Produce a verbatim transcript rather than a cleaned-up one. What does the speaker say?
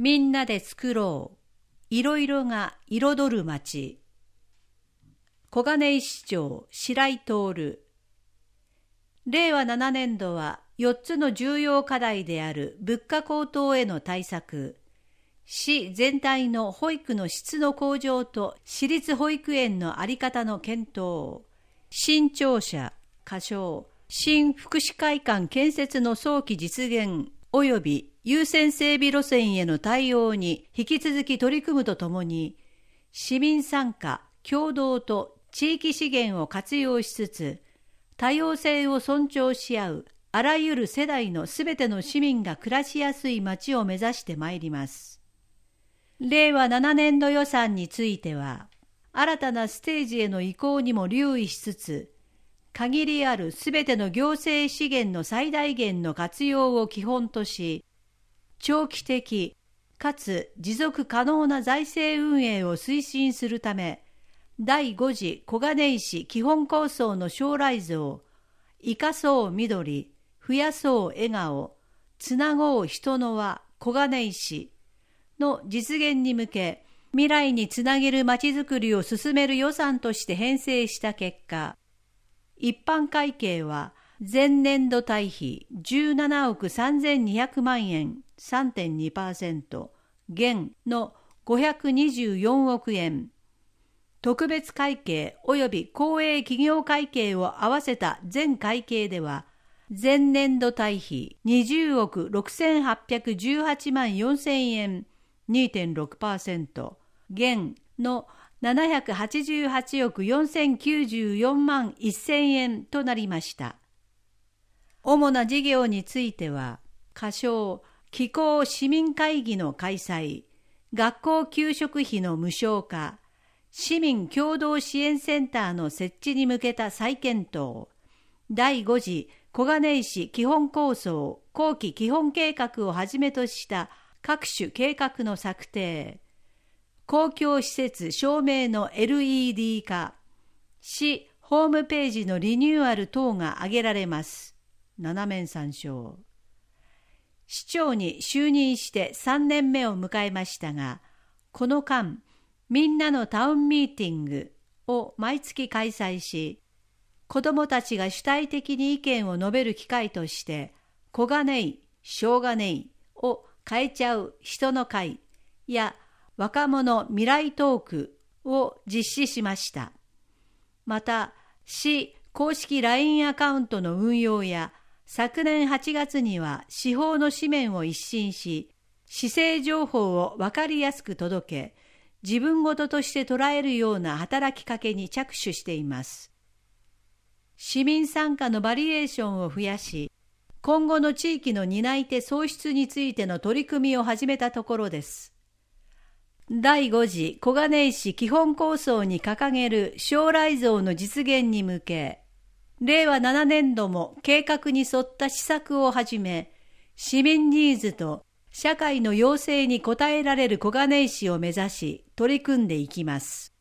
みんなで作ろう。いろいろが彩る町。小金井市長白井徹。れいわななねんどはよっつの重要課題である物価高騰への対策、市全体の保育の質の向上と私立保育園の在り方の検討、新庁舎、仮称、新福祉会館建設の早期実現及び優先整備路線への対応に引き続き取り組むとともに、市民参加、協働と地域資源を活用しつつ、多様性を尊重し合うあらゆる世代のすべての市民が暮らしやすい街を目指してまいります。れいわななねんど予算については、新たなステージへの移行にも留意しつつ、限りあるすべての行政資源の最大限の活用を基本とし、長期的かつ持続可能な財政運営を推進するため、だいご次小金井市基本構想の将来像、生かそう緑、増やそう笑顔、つなごう人の輪小金井市の実現に向け、未来につなげるまちづくりを進める予算として編成した結果、一般会計は前年度対比じゅうななおくさんぜんにひゃくまんえん さんてんにパーセント 減のごひゃくにじゅうよんおくえん、特別会計及び公営企業会計を合わせた全会計では前年度対比にじゅうおくろくせんはっぴゃくじゅうはちまんよんせんえん にてんろくパーセント 減のななひゃくはちじゅうはちおくよんせんきゅうじゅうよんまんせんえんとなりました。主な事業については、仮称気候市民会議の開催、学校給食費の無償化、市民共同支援センターの設置に向けた再検討、だいご次小金井市基本構想後期基本計画をはじめとした各種計画の策定、公共施設照明の エルイーディー 化、市ホームページのリニューアル等が挙げられます。七面参照。市長に就任してさんねんめを迎えましたが、この間、みんなのタウンミーティングを毎月開催し、子どもたちが主体的に意見を述べる機会として、小金井、小金井を変えちゃう人の会や若者未来トークを実施しました。また、市公式 ライン アカウントの運用や、昨年はちがつには市法の紙面を一新し、市政情報を分かりやすく届け、自分事として捉えるような働きかけに着手しています。市民参加のバリエーションを増やし、今後の地域の担い手創出についての取り組みを始めたところです。だいご次小金井市基本構想に掲げる将来像の実現に向け、れいわななねんども計画に沿った施策をはじめ、市民ニーズと社会の要請に応えられる小金井市を目指し取り組んでいきます。